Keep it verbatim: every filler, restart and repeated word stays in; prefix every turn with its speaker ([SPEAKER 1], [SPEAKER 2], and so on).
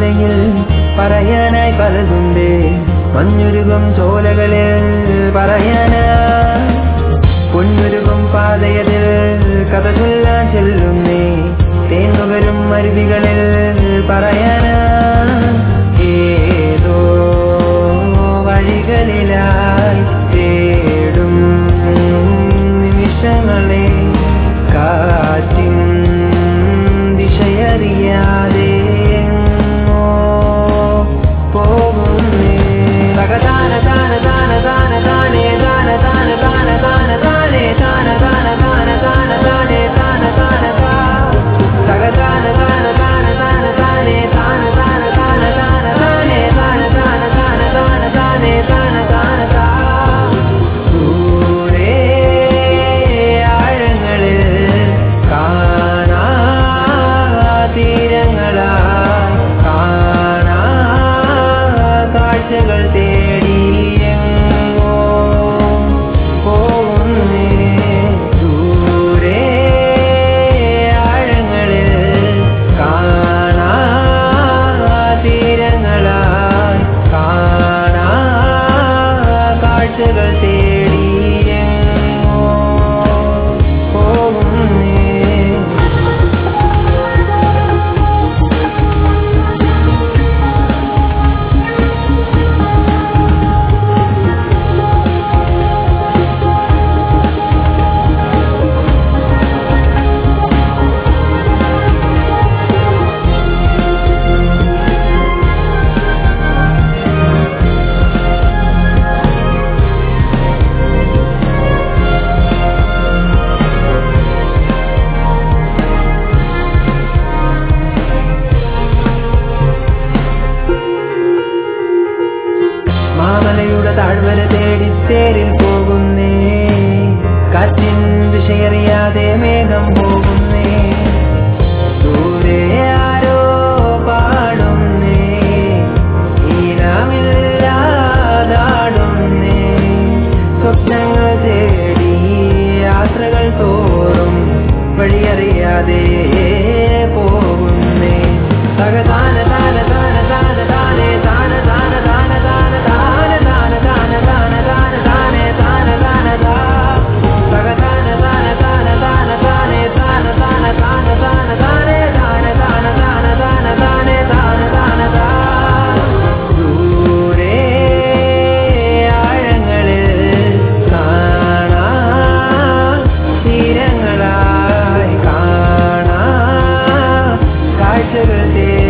[SPEAKER 1] താഴ്വരയിൽ പറയാനായി പലതുണ്ട്. മഞ്ഞുരുകും ചോലകളിൽ പറയാനായി പൊന്നുരുകും പാതയതിൽ കഥ ചൊല്ലാൻ ചെല്ലുന്നേ. തേന്നുകരും അരുവികളിൽ പറയാനായി ഏതോ വഴികളിലായി തേടും നിമിഷങ്ങളെ കാറ്റിൻ ദിശയറിയാതെ പോകുന്നേ. തകതാന താന താന താന താനേ താന താന താന താന താനേ താന താന താന താന താനേ താന താന താ തകതാന താന താന താന താനേ താന താന താന താന താനേ താന താന താന താന താനേ താന താന താ. ദൂരെ ആഴങ്ങളിൽ കാണാ തീരങ്ങളായി കാണാ കാഴ്ചകൾ തേടി എങ്ങോ പോകുന്നേ. ദൂരെ ആഴങ്ങളിൽ കാണാ തീരങ്ങളായി കാണാ കാഴ്ചകൾ തേടി എങ്ങോ പോകുന്നേ. മാമലയുടെ താഴ്വര തേടി തേരിൽ പോകുന്നേ. കാറ്റിൻ ദിശയറിയാതെ മേഘം പോകുന്നേ. ദൂരെ ആരോ പാടുന്നേ. ഈണമില്ലാതാടുന്നേ. സ്വപ്നങ്ങൾ തേടി യാത്രകൾ തോറും വഴിയറിയാതെ പോകുന്നേ. തകതാന താന താന താന താനേ താന താന താന താന താന താന താന താന താന താനേ താന താന താ തകതാന താന താന താന താനേ താന താന താന താന താനേ താന താന താന താന താനേ താന താന താ. ദൂരെ ആഴങ്ങളിൽ കാണാ തീരങ്ങളായി കാണാ കാഴ്ചകൾ തേ